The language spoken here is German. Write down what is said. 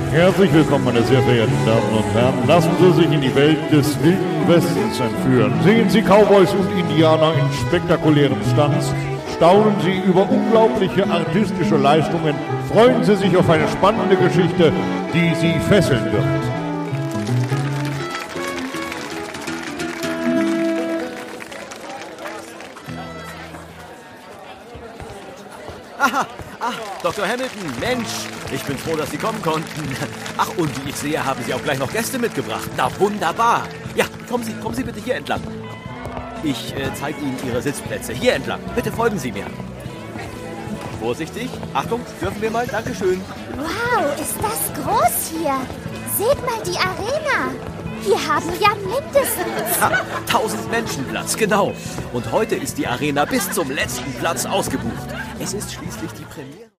Herzlich willkommen, meine sehr verehrten Damen und Herren. Lassen Sie sich in die Welt des Wilden Westens entführen. Sehen Sie Cowboys und Indianer in spektakulären Stunts. Staunen Sie über unglaubliche artistische Leistungen. Freuen Sie sich auf eine spannende Geschichte, die Sie fesseln wird. Dr. Hamilton, Mensch, ich bin froh, dass Sie kommen konnten. Ach, und wie ich sehe, haben Sie auch gleich noch Gäste mitgebracht. Na, wunderbar. Ja, kommen Sie bitte hier entlang. Ich zeige Ihnen Ihre Sitzplätze. Hier entlang. Bitte folgen Sie mir. Vorsichtig. Achtung, dürfen wir mal? Dankeschön. Wow, ist das groß hier. Seht mal die Arena. Hier haben wir ja mindestens 1000 Menschen Platz, genau. Und heute ist die Arena bis zum letzten Platz ausgebucht. Es ist schließlich die Premiere.